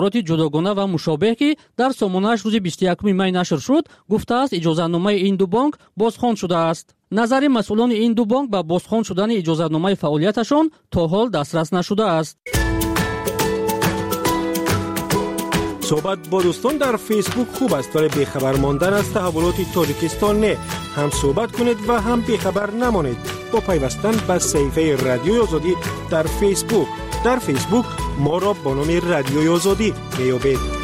роти ҷудогона ва мушобеҳ ки дар сомонааш рӯзи 21 май нашр шуд, гуфтааст иҷозатномаи ин ду бонк бозхонд шудааст. назари масъулони ин ду бонк ба бозхонд шудани иҷозатномаи фаъолияташон то ҳол дастрас нашудааст. صحبت با دوستان در فیسبوک خوب است ولی بیخبر ماندن از تحولات تاجیکستان نه. هم صحبت کنید و هم بیخبر نمانید با پیوستن به صفحه رادیوی آزادی در فیسبوک. در فیسبوک ما را با نام رادیوی آزادی میابید.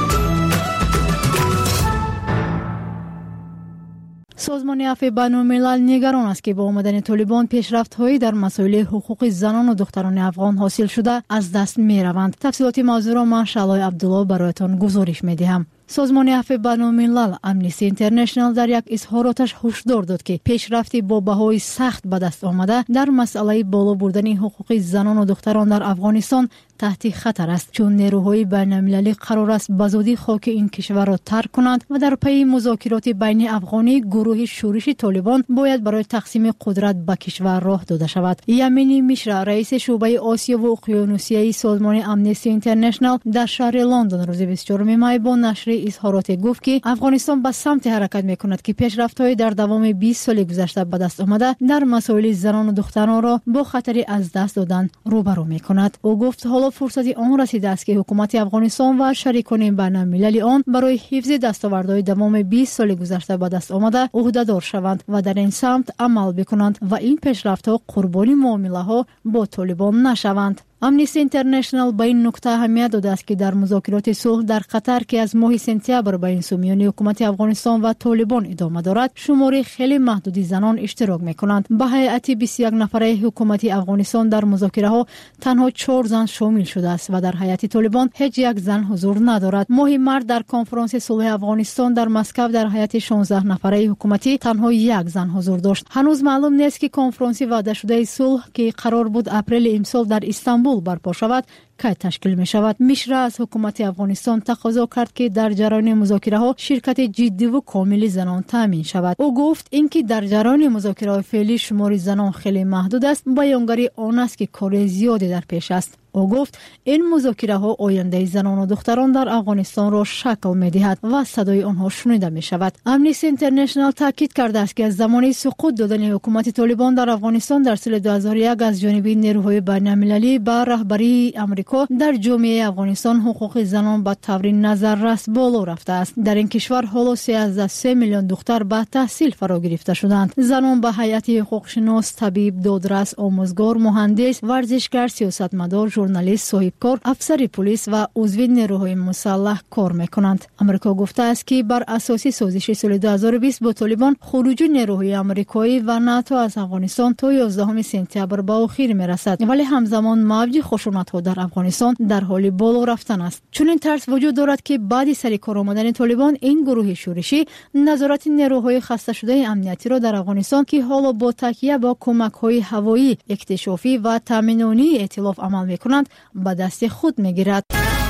سازمان عفو بین‌الملل نگران است که با آمدن طالبان پیشرفت‌هایی در مسائل حقوق زنان و دختران افغان حاصل شده از دست می‌روند. تفصیلات موضوع را من شعلای عبدالله برایتان گزارش می‌دهم. سازمان عفو بین‌الملل امنیستی اینترنشنال در یک اظهاراتش هشدار داد که پیشرفتی با بهای سخت به دست آمده در مسئله بالا بردن حقوق زنان و دختران در افغانستان تحت خطر است، چون نیروهای بین‌المللی قرار است بزودی خاک این کشور را ترک کنند و در پی مذاکرات بین افغانی گروه شورش طالبان باید برای تقسیم قدرت به کشور راه داده شود. یمینی میشرا رئیس شعبه آسیا و اقیانوسیه سازمان امنیستی اینترنشنال در شهر لندن روز 24 می با نشر اظهارات گفت که افغانستان به سمت حرکت میکند که پیشرفت‌های در دوام 20 سال گذشته به دست آمده در مسائل زنان و دختران را با خطر از دست دادن روبرو میکند. او گفت حالا فرصت آن رسیده است که حکومت افغانستان و شریکان بین‌المللی آن برای حفظ دستاوردهای دوام 20 سال گذشته به دست آمده عهده‌دار شوند و در این سمت عمل بکنند و این پیشرفت‌ها قربانی معامله‌ها با طالبان نشوند. امنیستی اینترنشنال به این نکته اهمیت داده است که در مذاکرات صلح در قطر که از ماه سپتامبر بین میان حکومت افغانستان و طالبان ادامه دارد، شماری خیلی محدودی زنان اشتراک میکنند. به هیئت 21 نفره حکومت افغانستان در مذاکره ها تنها 4 زن شامل شده است و در هیئت طالبان هیچ یک زن حضور ندارد. ماه مارس در کنفرانس صلح افغانستان در مسکو در هیئت 16 نفره حکومتی تنها 1 زن حضور داشت. هنوز معلوم نیست که کنفرانس وعده شده صلح که قرار بود اپریل امسال در استانبول برپا شود کی تشکیل می شود. میشرا از حکومت افغانستان تقاضا کرد که در جریان مذاکره ها شرکت جدی و کامل زنان تامین شود. او گفت اینکه در جریان مذاکره فعلی شمار زنان خیلی محدود است، بیانگاری آن است که کار زیادی در پیش است. او گفت این مذاکره ها آینده زنان و دختران در افغانستان را شکل می دهد و صدای آنها شنیده می شود. امنیستی اینترنشنال تاکید کرده است که از زمان سقوط دادن حکومت طالبان در افغانستان در سال 2001 از جانب نیروهای بین‌المللی با رهبری آمریکا در جامعه افغانستان حقوق زنان به طور نظررس بالا رفته است. در این کشور حالا 13 میلیون دختر به تحصیل فرا گرفته شدند. زنان به هیئت حقوقشناس، طبیب، دادرس، آموزگار، مهندس، ورزشکار، سیاستمدار، ژورنالیست، صاحبکار، افسر پلیس و عضو نیروهای مسلح کار میکنند. آمریکا گفته است که بر اساس سازش سال 2020 با طالبان خروج نیروهای آمریکایی و ناتو از افغانستان تا 11 سپتامبر به اخیر میرسد، ولی همزمان موج خشونت‌ها در افغانستان در حال بالا رفتن است. چون این ترس وجود دارد که بعد سر کار آمدن طالبان این گروه شورشی نظارت نیروهای خسته شده امنیتی را در افغانستان که حالا با تکیه با کمک‌های هوایی، اکتشافی و تامینی ائتلاف عمل می‌کنند به دست خود می‌گیرد.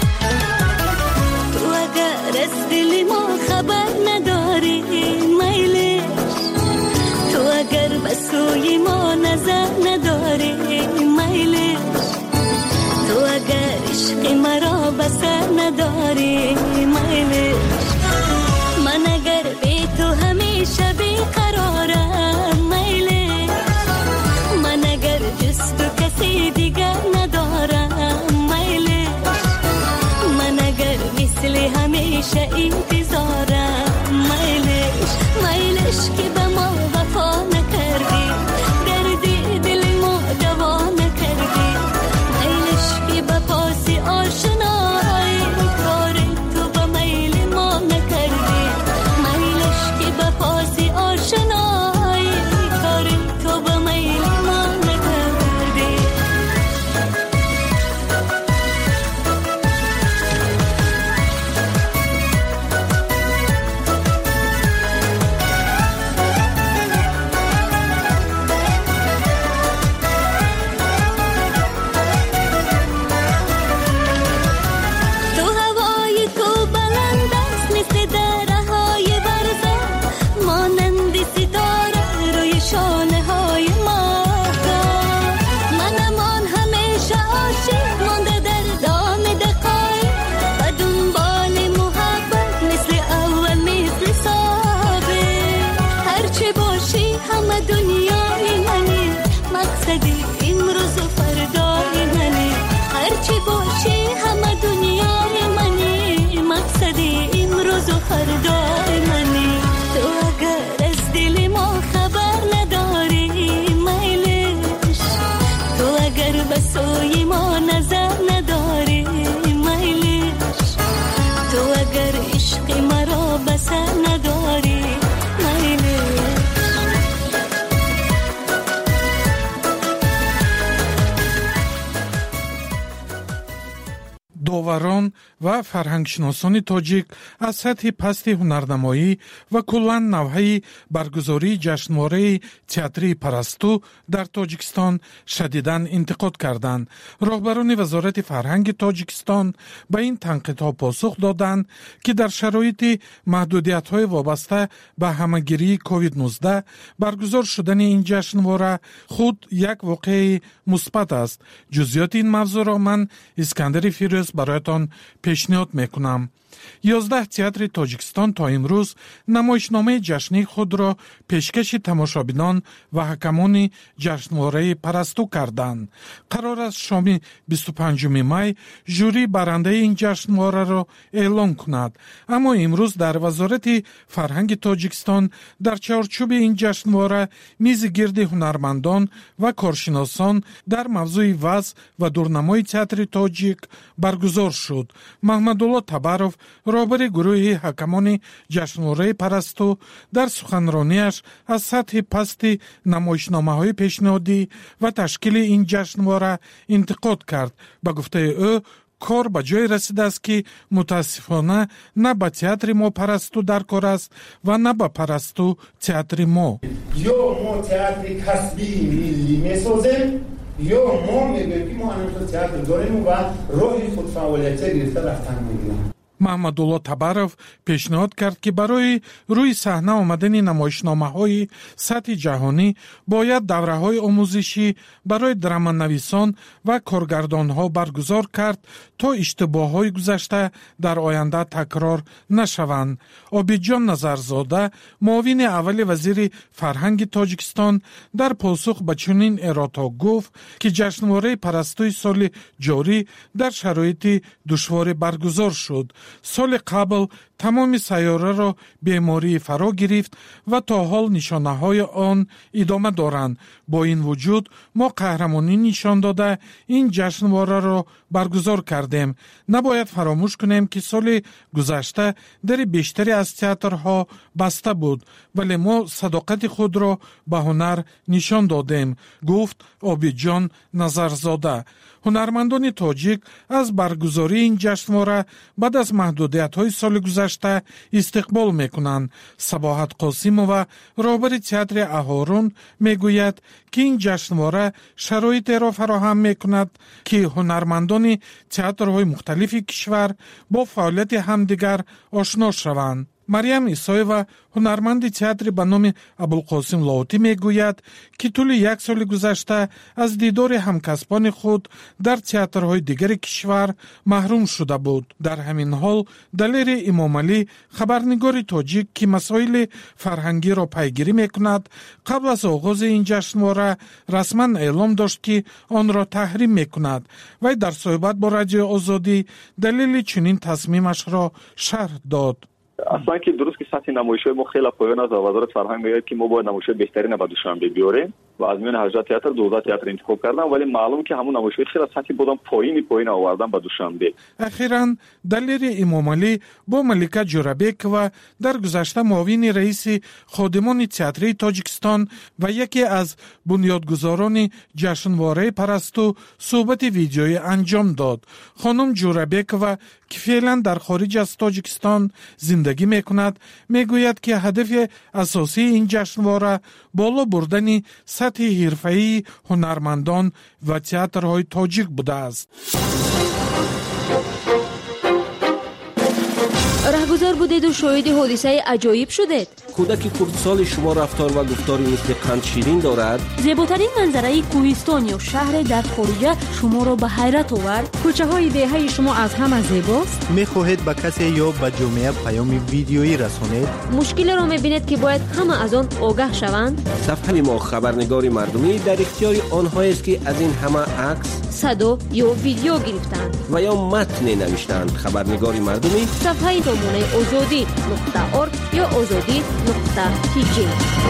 تو اگر از دل ما خبر نداری میل، تو اگر به سوی ما نظر نداری میل، تو اگر عشق مرا بسر نداری میل، من اگر بی تو همیشه بیقرارم میل، من اگر جز تو کسی دیگر ندارم میل، من اگر مثل همیشه انتظارم میلش، میلش که به ما وفا نکردی، دردی دل ما دوا نکردی، میلش که به پاس آشنایی کار تو به میل ما نکردی، میلش که به پاس آشنایی کار تو به میل ما نکردی. و فرهنگشناسان تاجیک از سطح پست هنرنمایی و کلاً نوع برگزاری جشنواره تئاتری پرستو در تاجیکستان شدیداً انتقاد کردند. راهبران وزارت فرهنگ تاجیکستان به این تنقیدها پاسخ دادند که در شرایط محدودیت‌های وابسته به همه‌گیری کووید 19 برگزار شدن این جشنواره خود یک واقعه مثبت است. جزئیات این موضوع را من اسکندر فیروز برایتان پیشنهاد میکنم. 11 تئاتر تاجیکستان تا امروز نمایشنامه جشنی خود را پیشکش تماشابینان و حکمان جشنواره پرستو کردند. قرار است شام 25 می ژوری برنده این جشنواره را اعلام کند. اما امروز در وزارت فرهنگ تاجیکستان در چارچوب این جشنواره میز گرد هنرمندان و کارشناسان در موضوع وضع و دورنمای تئاتر تاجیک برگزار شد. محمدالله تبارов راهبر گروه حکمان جشنواره پرستو در سخنرانیش از سطح پست نمایشنامه‌های پیشنهادی و تشکیل این جشنواره انتقاد کرد. به گفته او کار به جای رسیده است که متاسفانه نه به تئاتر ما پرستو در کار است و نه به پرستو تئاتر ما. یا ما تئاتر کسبی ملی میسازیم یا ما میگوییم که ما هنوز تئاتر داریم و راه خود فعالیت گرفته رفتن میگیم. محمدالله تبارов پیشنهاد کرد که برای روی صحنه آمدن نمایشنامه‌های سطح جهانی باید دوره‌های آموزشی برای درامانویسان و کارگردان‌ها برگزار کرد تا اشتباه‌های گذشته در آینده تکرار نشوند. عابدجان نظرزاده معاون اول وزیر فرهنگ تاجیکستان در پاسخ به چنین ارادا گفت که جشنواره پرستوی سال جاری در شرایط دشوار برگزار شد. سال قبل تمام سیاره را بیماری فرا گرفت و تا حال نشانه‌های آن ادامه دارند. با این وجود ما قهرمانی نشان داده این جشنواره را برگزار کردیم. نباید فراموش کنیم که سال گذشته در بیشتری از تئاترها بسته بود ولی ما صداقت خود را به هنر نشان دادیم، گفت عابدجان نظرزاده. هنرمندان تاجیک از برگزاری این جشنواره بعد از محدودیت‌های سال گذشته استقبال می‌کنند. صباحت قاسمова راهبر تئاتر اهارون میگوید که این جشنواره شرایط را فراهم می‌کند که هنرمندان تئاترهای مختلف کشور با فعالیت همدیگر آشنا شوند. مریم ایسایова هنرمند تئاتر به نام ابوالقاسم لاهوتی میگوید که طول یک سال گذشته از دیدار همکسبان خود در تئاترهای دیگر کشور محروم شده بود. در همین حال دلیر امامعلی خبرنگار تاجیک که مسائل فرهنگی را پیگیری میکند قبل از آغاز این جشنواره رسما اعلام داشت که آن را تحریم میکند. وی در صحبت با رادیو آزادی دلیل چنین تصمیمش را شرح داد. اصلا که درست که سطح نمایش‌های ما خیلی پایین است و وزارت فرهنگ میگه که ما باید نمایش‌های بهترین به دوشنبه بیاریم و از میان 18 تئاتر 12 تئاتر انتخاب کردن ولی معلوم که همون نمایش‌های خیلی سطحی بودن پایین آوردن به دوشنبه. اخیراً دلیر امامعلی با ملکه جورابک و در گذشته معاون رئیس خادمان تئاتر تاجیکستان و یکی از بنیادگذاران جشنواره پرستو صحبت ویدیویی انجام داد. خانم جورابک و که فعلا در خارج از تاجیکستان زندگی میکند میگوید که هدف اساسی این جشنواره بالا بردن سطح حرفه‌ای هنرمندان و تئاترهای تاجیک بوده است. رهگذار بودید و شاهد حادثه عجایب شدید. کودک کردسال شما رفتار و گفتاری مثل قند شیرین دارد. زیباترین منظره کوهستان یا شهر در خارج شما را به حیرت آورد. کوچه های دهه شما از همه زیباست. میخواهید به کسی یا به جامعه پیام ویدیویی رسانید. مشکل را میبینید که باید همه از آن آگاه شوند. صفحه ما خبرنگاری مردمی در اختیار آنهایی است که از این همه عکس، صدا یا ویدیو گرفتند و یا متن نوشتند. خبرنگاری مردمی صفحه نمونه azadi.org یا azadi.tj.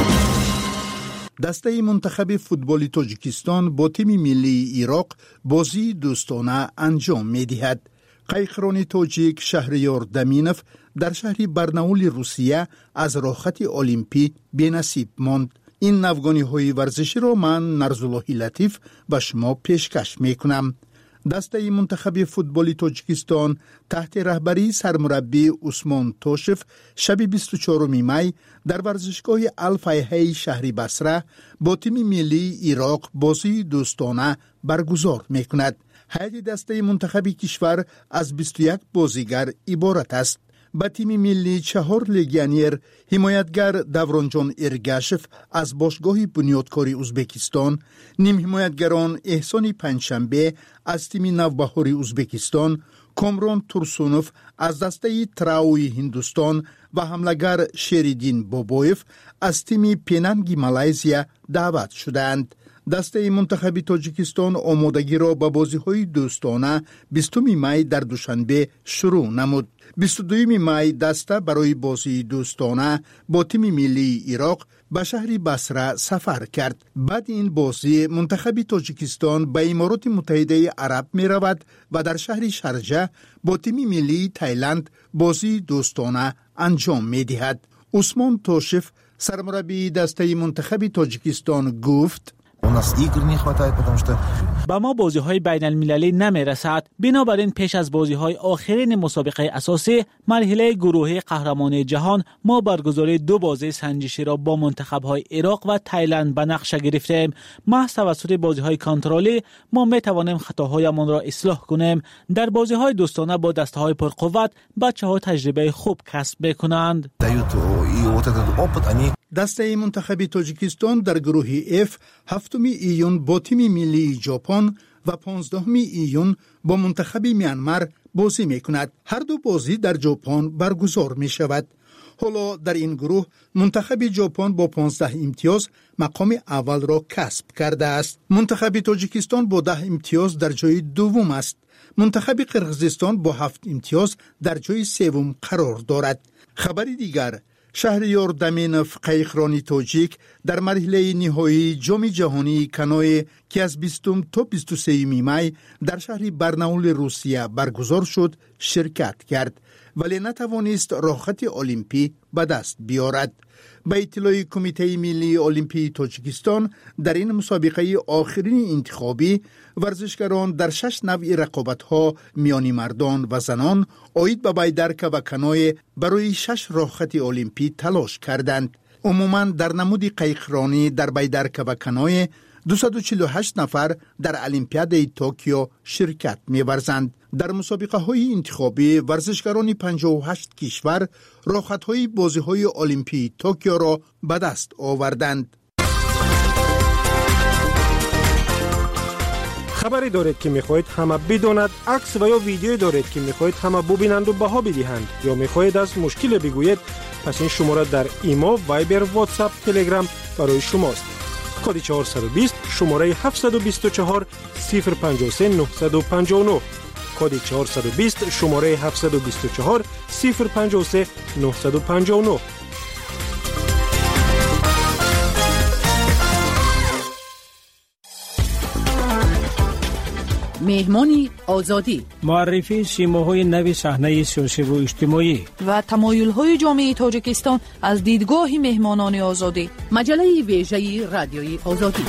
دسته منتخب فوتبال تاجیکستان با تیم ملی عراق بازی دوستانه انجام می‌دهد. قیقران تاجیک شهریار دمینف در شهر برناول روسیه از راهخط المپی بی‌نصیب ماند. این نوگانی‌های ورزشی را من نرزاللهی لطیف به شما پیشکش می‌کنم. دسته منتخب فوتبال تاجیکستان تحت رهبری سرمربی عثمان توشف شب 24 می در ورزشگاه الفیحی شهر بصره با تیم ملی عراق بازی دوستانه برگزار میکند. هیئت دسته منتخب کشور از 21 بازیگر عبارت است. با تیم ملی 4 لگیونر، حمایتگر دورانجان ارگاشف از باشگاه بنیادکاری ازبکستان، نیم حمایتگران احسان پنجشنبه از تیم نوبهاری ازبکستان، کامران ترسونوف از دسته تراوی هندوستان و حملگر شریدین بابویف از تیم پیننگی مالایزیا دعوت شدند. دسته منتخب تاجیکستان آمادگی را به بازی‌های دوستانه 20 می در دوشنبه شروع نمود. 22 می دسته برای بازی دوستانه با تیم ملی عراق به شهر بصره سفر کرد. بعد این بازی منتخب تاجیکستان به امارات متحده عرب می رود و در شهر شارجه با تیم ملی تایلند بازی دوستانه انجام می دهد. عثمان توشف سرمربی دسته منتخب تاجیکستان گفت: با ما بازی‌های بین‌المللی نمی‌رسد. بنابراین پیش از بازی‌های آخرین مسابقه اساسی مرحله گروهی قهرمانی جهان ما برگزاری 2 بازی سنجشی را با منتخب‌های عراق و تایلند به نقشه گرفتیم. محض توسط بازی‌های کنترلی ما می‌توانیم خطاهایمان را اصلاح کنیم. در بازی‌های دوستانه با دسته‌های پرقوت بچه‌ها تجربه خوب کسب می‌کنند. دسته منتخب تاجیکستان در گروه F 7 ایون با تیم ملی ژاپن و 15 ایون با منتخب میانمار بازی میکند. هر دو بازی در ژاپن برگزار می شود. حالا در این گروه منتخب ژاپن با 15 امتیاز مقام اول را کسب کرده است. منتخب تاجیکستان با 10 امتیاز در جای دوم است. منتخب قرقیزستان با 7 امتیاز در جای سوم قرار دارد. خبری دیگر: شهریار دمینوف قایقرانی تاجیک در مرحله نهایی جام جهانی کانوی که از 20 تا 23 می در شهر برناول روسیه برگزار شد شرکت کرد، ولی نتوانست راحت المپی به دست بیارد. به اطلاع کمیته ملی المپی تاجیکستان در این مسابقه آخرین انتخابی ورزشکاران در 6 نوع رقابت‌ها میان مردان و زنان عاید به بیدرک و کانوی برای 6 راحت المپی تلاش کردند. عموماً در نمود قایقرانی در بیدرک و کانوی 248 نفر در المپیاد توکیو شرکت می‌ورزند. در مسابقه‌های انتخابی ورزشکاران 58 کشور راحت‌های بازی‌های المپی توکیو را به دست آوردند. خبری دارید که می‌خواهید همه بداند، عکس و یا ویدیویی دارید که می‌خواهید همه ببینند و بها بدهند، یا می‌خواهید از مشکل بگویید، پس این شماره در ایما، وایبر، واتساپ، تلگرام برای شماست. کد 420 شماره 724 053 959. کد 420 شماره 724 053 959. مهمانی آزادی، معرفی شیماهای نوی صحنه سیاسی و اجتماعی و تمایل‌های جامعه تاجیکستان از دیدگاه مهمانان آزادی. مجله ویژه رادیوی آزادی.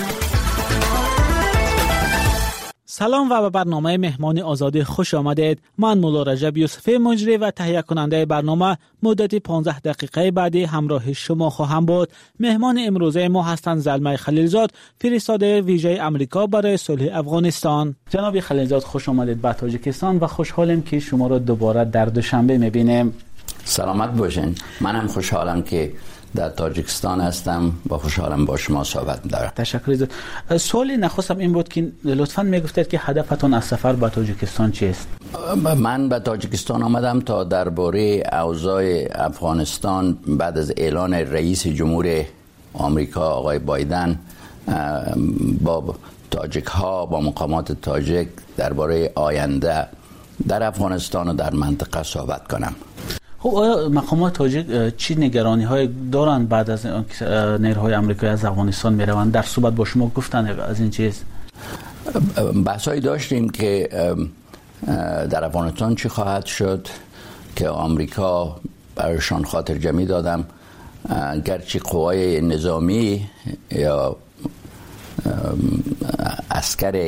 سلام و به برنامه مهمان آزادی خوش آمدید. من مولا رجب یوسفی مجری و تهیه کننده برنامه مدت 15 دقیقه بعدی همراه شما خواهم بود. مهمان امروزه ما هستند زلمه خلیلزاد، فرستاده ویژه امریکا برای صلح افغانستان. جناب خلیلزاد خوش آمدید به تاجیکستان و خوشحالم که شما را دوباره در دوشنبه می‌بینیم. سلامت باشین. منم خوشحالم که در تاجیکستان هستم و خوشحالم با شما صحبت دارم. تشکر. سوال نخستم این بود که لطفاً میگفتید که هدفتون از سفر به تاجیکستان چیست؟ من به تاجیکستان آمدم تا درباره اوضاع افغانستان بعد از اعلان رئیس جمهور آمریکا آقای بایدن با تاجیک ها، با مقامات تاجیک درباره آینده در افغانستان و در منطقه صحبت کنم. خب آیا مقامات تاجیک چی نگرانی های دارند بعد از نیروهای آمریکایی از افغانستان میروند؟ در صحبت با شما گفتن از این چیز؟ بحثایی داشتیم که در افغانستان چی خواهد شد که آمریکا برایشان خاطر جمعی دادم، گرچه قوای نظامی یا عسکر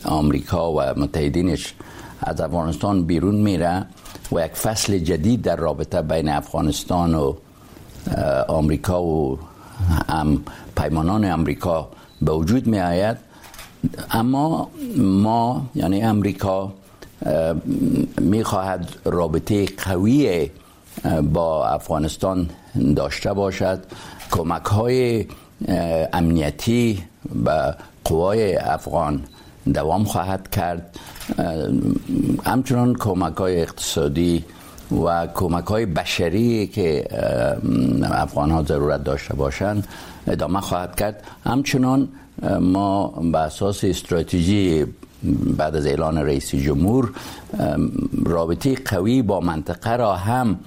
آمریکا و متحدینش از افغانستان بیرون میره و یک فصل جدید در رابطه بین افغانستان و آمریکا و پیمانان آمریکا به وجود می آید، اما ما یعنی آمریکا می خواهد رابطه قوی با افغانستان داشته باشد، کمک های امنیتی به قوای افغان دوام خواهد کرد، همچنان کمک های اقتصادی و کمک های بشری که افغان ها ضرورت داشته باشند ادامه خواهد کرد. همچنان ما به اساس استراتژی بعد از اعلان رئیس جمهور رابطه قوی با منطقه را هم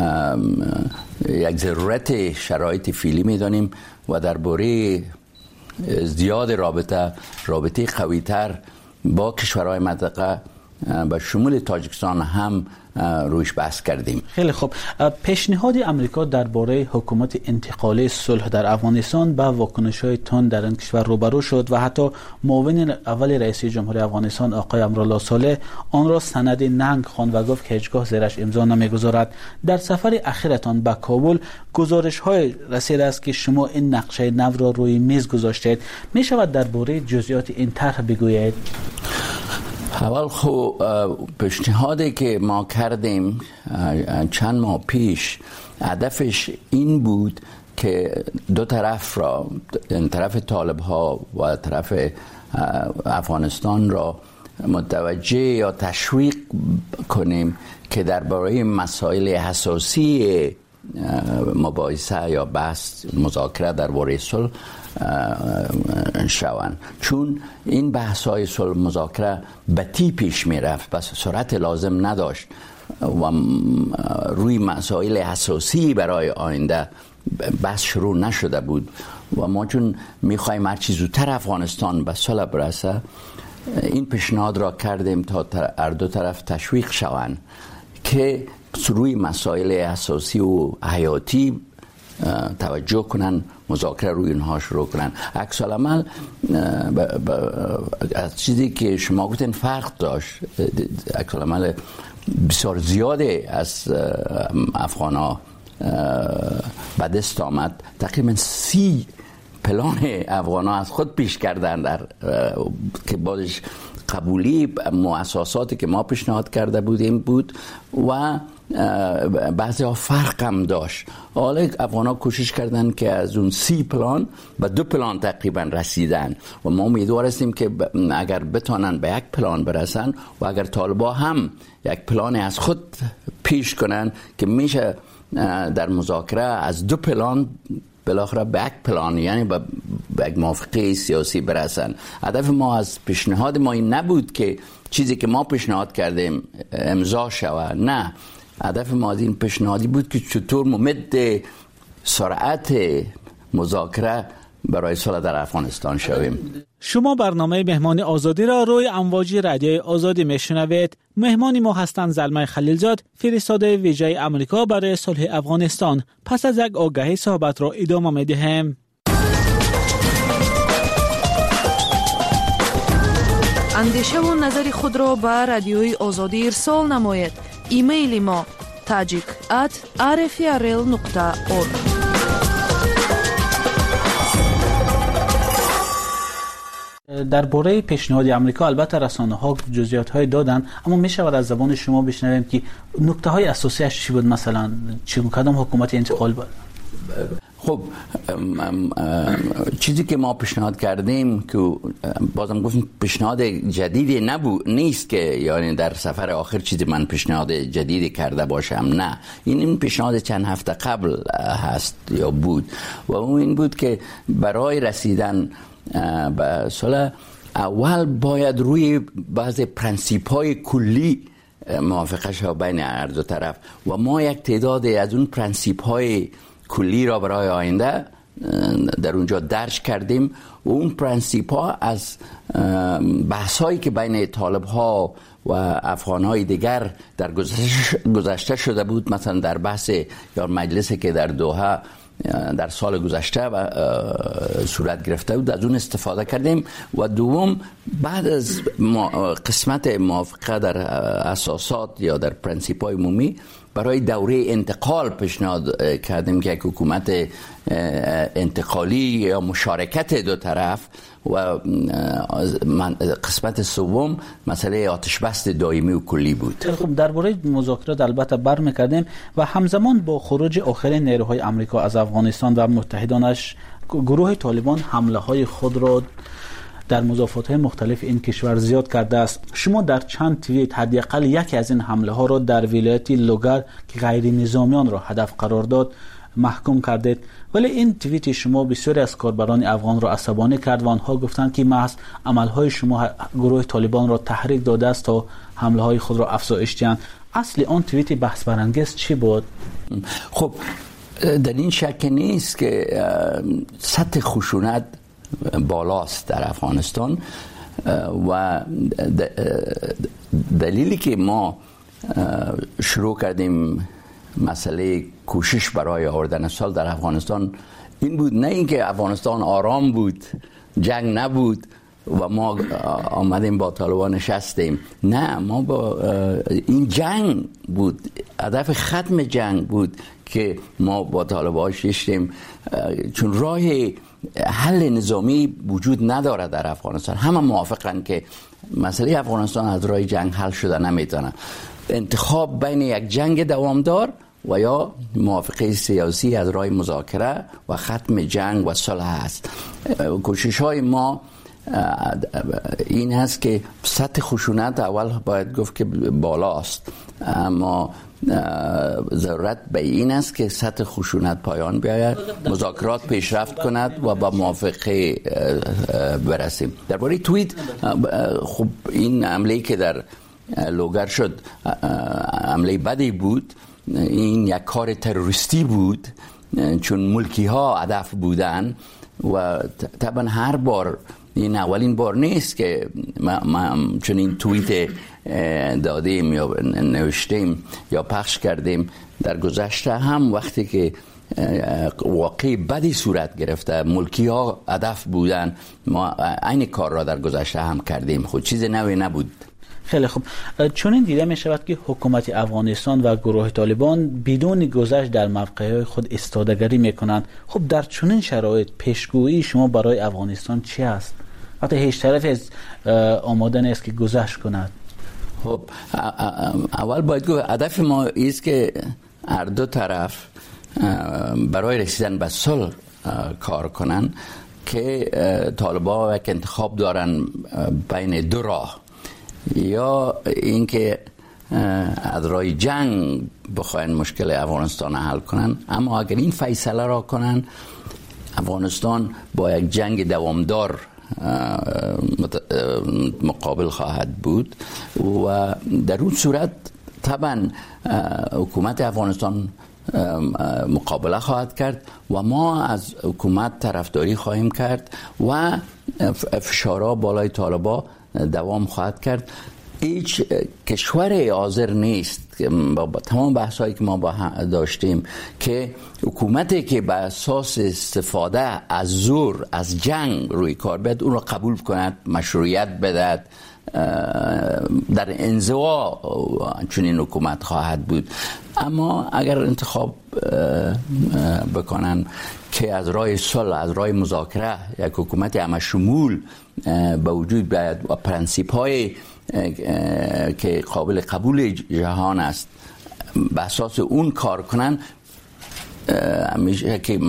یک ضرورت شرایط فعلی می‌دانیم و درباره زیاد رابطه قوی‌تر با کشورهای منطقه به شمول تاجیکستان هم روش بحث کردیم. خیلی خوب. پیشنهاد امریکا درباره حکومت انتقالی صلح در افغانستان با واکنش‌های تند در این کشور روبرو شد و حتی معاون اول رئیس جمهور افغانستان آقای امرالله صالح آن را سند ننگ خواند و گفت که هیچگاه زیرش امضا نمی‌گذارد. در سفر اخیرتان به کابل گزارش‌های رسیده است که شما این نقشه نو را روی میز گذاشتید. می‌شود درباره جزئیات این طرح بگویید؟ اول خب پیشنهادی که ما کردیم چند ماه پیش هدفش این بود که دو طرف را، طرف طالب ها و طرف افغانستان را متوجه یا تشویق کنیم که درباره مسائل حساسی مباحثه یا بحث مذاکره درباره صلح شوند، چون این بحث های صلح مذاکره بطی پیش می رفت، بس سرعت لازم نداشت و روی مسائل حساسی برای آینده بحث شروع نشده بود و ما چون می خواهیم هرچی زودتر افغانستان به صلح برسه این پیشنهاد را کردیم تا هر دو طرف تشویق شوند که روی مسائل اساسی و حیاتی توجه کنن، مذاکره روی اینها شروع کنن. عکس العمل از چیزی که شما گفتین فرق داشت، عکس العمل بسیار زیاده از افغان‌ها به دست آمد. تقریبا 30 پلان افغان‌ها از خود پیش کردن در که بعدش قبولی مؤسساتی که ما پیشنهاد کرده بودیم بود و بعضی ها فرق هم داشت. حالا افغان ها کوشش کردن که از اون 30 پلان به 2 پلان تقریبا رسیدن و ما امیدوار هستیم که اگر بتونن به 1 پلان برسن و اگر طالبا هم یک پلان از خود پیش کنن که میشه در مذاکره از 2 پلان بالاخره به 1 پلان یعنی به یک موافقه سیاسی برسن. هدف ما از پیشنهاد ما این نبود که چیزی که ما پیشنهاد کردیم امضا شود، نه، هدف ما از این پیشنهادی بود که چطور ممد سرعت مذاکره برای صلح در افغانستان شویم. شما برنامه مهمان آزادی را روی امواج رادیوی آزادی میشنوید. مهمان ما هستند زلمه خلیلزاد، فرستاده ویژه امریکا برای صلح افغانستان. پس از یک آگهی صحبت را ادامه میدهیم. اندیشه و نظر خود را به رادیوی آزادی ارسال نمایید. ایمیل ما tajik@rfrl.org. درباره پیشنهاد آمریکا البته رسانه‌ها جزئیات‌های دادن، اما می‌شود از زبان شما بشنویم که نکته‌های اساسیش چی بود؟ مثلا چگونه کدام حکومت انتقال بود؟ خب چیزی که ما پیشنهاد کردیم که بازم گفتیم پیشنهاد جدیدی نیست که یعنی در سفر آخر چیزی من پیشنهاد جدیدی کرده باشم، نه، این پیشنهاد چند هفته قبل هست یا بود و اون این بود که برای رسیدن به صلح اول باید روی بعض پرنسیپ‌های کلی موافقه شود بین هر دو طرف و ما یک تعداد از اون پرنسیپ‌های کلی را برای آینده در اونجا درج کردیم و اون پرنسیپ ها از بحث هایی که بین طالب ها و افغان های دیگر در گذشته شده بود، مثلا در بحث یا مجلسی که در دوحه در سال گذشته صورت گرفته بود، از اون استفاده کردیم. و دوم بعد از قسمت موافقه در اساسات یا در پرنسیپ های عمومی برای دوره انتقال پیشنهاد کردیم که یک حکومت انتقالی یا مشارکت دو طرف و قسمت سوم مسئله آتش بس دائمی و کلی بود. خب درباره مذاکرات البته برمی‌گردیم و همزمان با خروج آخرین نیروهای آمریکا از افغانستان و متحدانش، گروه طالبان حمله‌های خود را در مضافات‌های مختلف این کشور زیاد کرده است. شما در چند توییت حداقل یکی از این حمله‌ها را در ولایت لوگر که غیر نظامیان را هدف قرار داد محکوم کردید، ولی این توییت شما بسیاری از کاربران افغان را عصبانی کرد و آنها گفتند که محض عملهای شما گروه طالبان را تحریک داده است تا حمله‌های خود را افزایش دهند. اصل آن توییت بحث برانگیز چی بود؟ خب در این شک نیست که سطح خشونت بالاست در افغانستان و دلیلی که ما شروع کردیم مسئله کوشش برای آوردن صلح در افغانستان این بود، نه اینکه افغانستان آرام بود، جنگ نبود و ما آمدیم با طالبان نشستیم، نه، ما با این جنگ بود، هدف ختم جنگ بود که ما با طالبان شدیم، چون راه حل نظامی وجود نداره در افغانستان. همه موافقن که مسئله افغانستان از راه جنگ حل شده نمیتونه. انتخاب بین یک جنگ دوامدار و یا موافقه سیاسی از راه مذاکره و ختم جنگ و صلح است. کوشش های ما این هست که سطح خشونت اول باید گفت که بالاست، اما ضرورت به این است که سطح خشونت پایان بیاید، مذاکرات پیشرفت کند و با موافقه برسیم. درباره توییت، خب این عمله که در لوگر شد عمله بدی بود، این یک کار تروریستی بود چون ملکی ها هدف بودن و طبعا هر بار این اولین بار نیست که ما چون این توییت دادیم یا نوشتیم یا پخش کردیم. در گذشته هم وقتی که واقعی بدی صورت گرفته، ملکی ها هدف بودن، ما این کار را در گذشته هم کردیم، خود چیز نوی نبود. خیلی خوب. چون این دیده می شود که حکومت افغانستان و گروه طالبان بدون گذشت در موقعهای خود استادگری می کنند. خب در چنین شرایط پیشگویی شما برای افغانستان چی است؟ وقتی هیچ طرف از آماده نیست که گذشت کند. خب اول باید گفت هدف ما است که هر دو طرف برای رسیدن به صلح کار کنن که طالبان یک انتخاب دارن بین دو راه، یا اینکه از راه جنگ بخواین مشکل افغانستان حل کنن. اما اگر این فیصله را کنن، افغانستان با یک جنگ دوامدار مقابل خواهد بود و در اون صورت طبعا حکومت افغانستان مقابله خواهد کرد و ما از حکومت طرفداری خواهیم کرد و فشارها بالای طالبان دوام خواهد کرد. هیچ کشور حاضر نیست با تمام بحثایی که ما داشتیم که حکومتی که به اساس استفاده از زور، از جنگ روی کار بیاد اون رو قبول کند، مشروعیت بدهد. در انزوا چنین حکومت خواهد بود. اما اگر انتخاب بکنن که از راه صلح، از راه مذاکره یک حکومت همه شمول به وجود بیاید و پرنسیپ های که قابل قبول جهان است به اساس اون کار کنن، همیشه که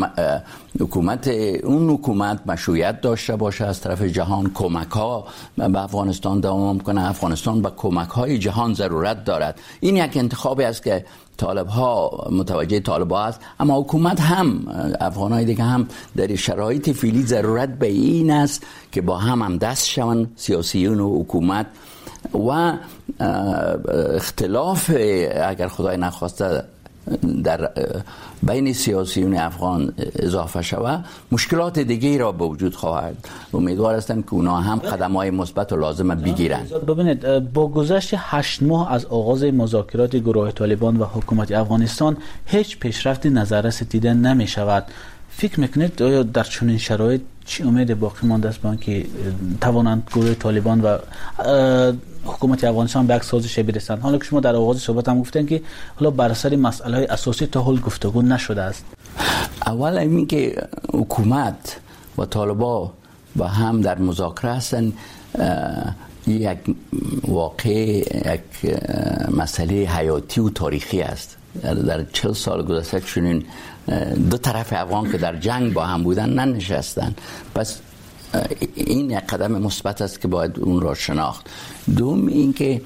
حکومت مشروعیت داشته باشه از طرف جهان، کمک ها به افغانستان دوام کنه. افغانستان به کمک های جهان ضرورت دارد. این یک انتخابی است که طالب ها متوجه طالب ها است، اما حکومت هم، افغان های دیگه هم در شرایط فعلی ضرورت به این است که با هم دست شوند، سیاسیون و حکومت، و اختلاف اگر خدای نخواسته در بین سیاسیون افغان اضافه شود، مشکلات دیگه را به وجود خواهد. امیدوار هستم که اونا هم قدم‌های مثبت و لازم بگیرند. ببینید، با گذشت 8 ماه از آغاز مذاکرات گروه طالبان و حکومت افغانستان هیچ پیشرفتی نظررس دیده نمی شود. فکر میکنید آیا در چنین شرایط چی امید باقی مانده است که توانند گروه طالبان و حکومت افغانستان به یک سازش برسند؟ حالا که شما در آغاز صحبت هم گفتن که حالا بر سر مسائل اساسی تا حال گفتگو نشده است. اول این که حکومت و طالبان با هم در مذاکره هستند، یک واقع یک مسئله حیاتی و تاریخی است. در 40 سال گذشته چنین دو طرف افغان که در جنگ با هم بودن ننشستن. پس این یک قدم مثبت است که باید اون را شناخت. دوم این که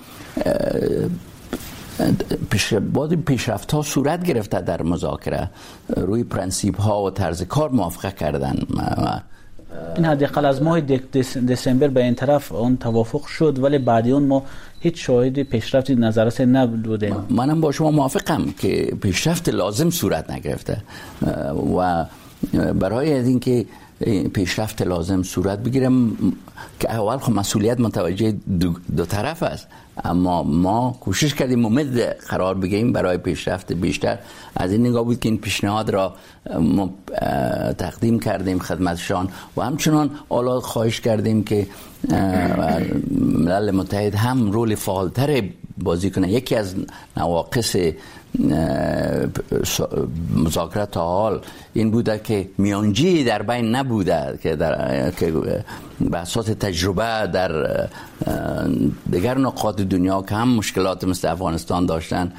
پیشرفت ها صورت گرفته در مذاکره، روی پرنسیپ ها و طرز کار موافقه کردن. این حداقل از ماه دسامبر به این طرف اون توافق شد، ولی بعد اون ما هیچ شاهد پیشرفتی نظررس نبودیم. منم با شما موافقم که پیشرفت لازم صورت نگرفته و برای از اینکه پیشرفت لازم صورت بگیرم که اول خب مسئولیت متوجه دو طرف است، اما ما کوشش کردیم امید قرار بگیریم برای پیشرفت بیشتر. از این نگاه بود که این پیشنهاد را تقدیم کردیم خدمتشان و همچنان حالا خواهش کردیم که ملل متحد هم رول فعالتر بازی کنه. یکی از نواقص مذاکرات تا حال این بوده که میانجی در بین نبوده که به اساس تجربه در دیگر نقاط دنیا که هم مشکلات مثل افغانستان داشتن،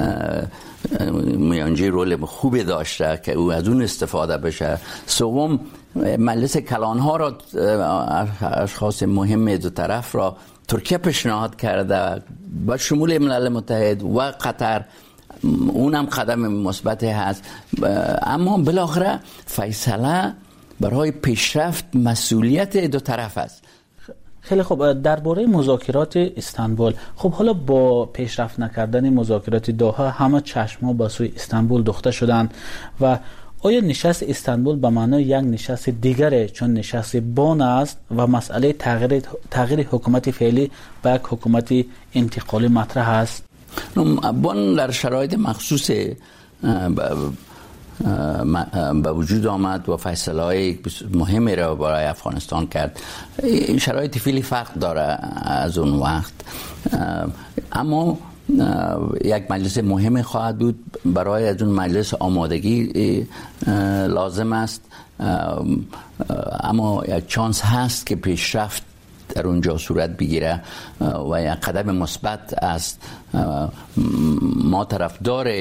میانجی رول خوبی داشته که او از اون استفاده بشه. سوم، مجلس کلانها را، اشخاص مهم دو طرف را ترکیه پیشنهاد کرده با شمول ملل متحد و قطر، اونم قدم مثبت هست. اما بالاخره فیصله برای پیشرفت مسئولیت دو طرف است. خیلی خوب، درباره مذاکرات استانبول، خب حالا با پیشرفت نکردن مذاکرات دوحه همه چشم‌ها به سوی استانبول دوخته شدند و آیا نشست استانبول به معنای یک نشست دیگره، چون نشست بان است و مسئله تغییر حکومت فعلی به یک حکومت انتقالی مطرح است؟ بان در شرایط مخصوص به وجود آمد و فیصله‌های مهمی را برای افغانستان کرد. این شرایط فعلی فرق داره از اون وقت، اما یک مجلس مهم خواهد بود. برای از اون مجلس آمادگی لازم است، اما یک چانس هست که پیشرفت در اونجا صورت بگیره و یک قدم مثبت است. ما طرفدار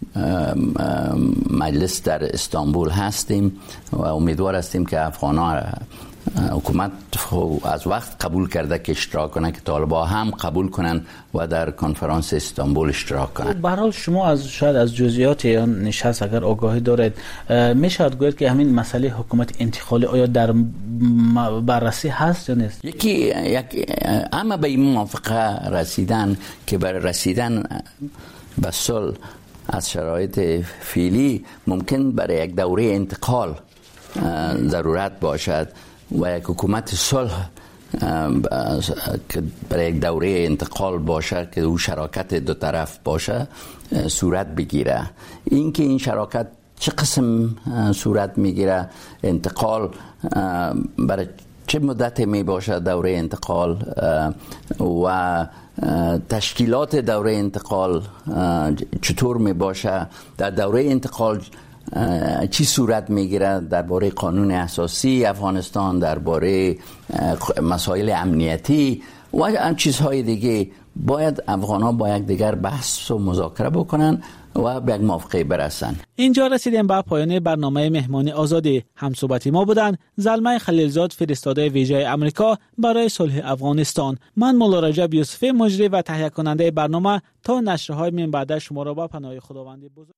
مجلس در استانبول هستیم و امیدوار هستیم که افغان‌ها حکومت از وقت قبول کرده که اشتراک کنه که طالبان هم قبول کنن و در کنفرانس استانبول اشتراک کنن. به هر حال شما شاید از جزئیات این نشست اگر آگاهی دارید، میشه گفت که همین مسئله حکومت انتقالی آیا در بررسی هست یا نیست؟ اما به این موافقه رسیدن که برای رسیدن به صلح از شرایط فعلی ممکن برای یک دوره انتقال ضرورت باشد و یک حکومت صلح که برای یک دوره انتقال باشه که او شراکت دو طرف باشه صورت بگیره. این که این شراکت چه قسم صورت میگیره، انتقال برای چه مدت می باشه دوره انتقال و تشکیلات دوره انتقال چطور می باشه، در دوره انتقال چی صورت میگیره درباره قانون اساسی افغانستان، درباره مسائل امنیتی و چیزهای دیگه. باید افغان‌ها با یک دیگر بحث و مذاکره بکنن و به یک موافقه برسن. اینجا رسیدیم به پایان برنامه مهمانی آزادی. همصحبتی ما بودند زلمه خلیلزاد، فرستاده ویژه آمریکا برای صلح افغانستان. من مولا رجب یوسفی، مجری و تهیه کننده برنامه. تا نشرهای من بعد شما را با پناه خداوند بزرگ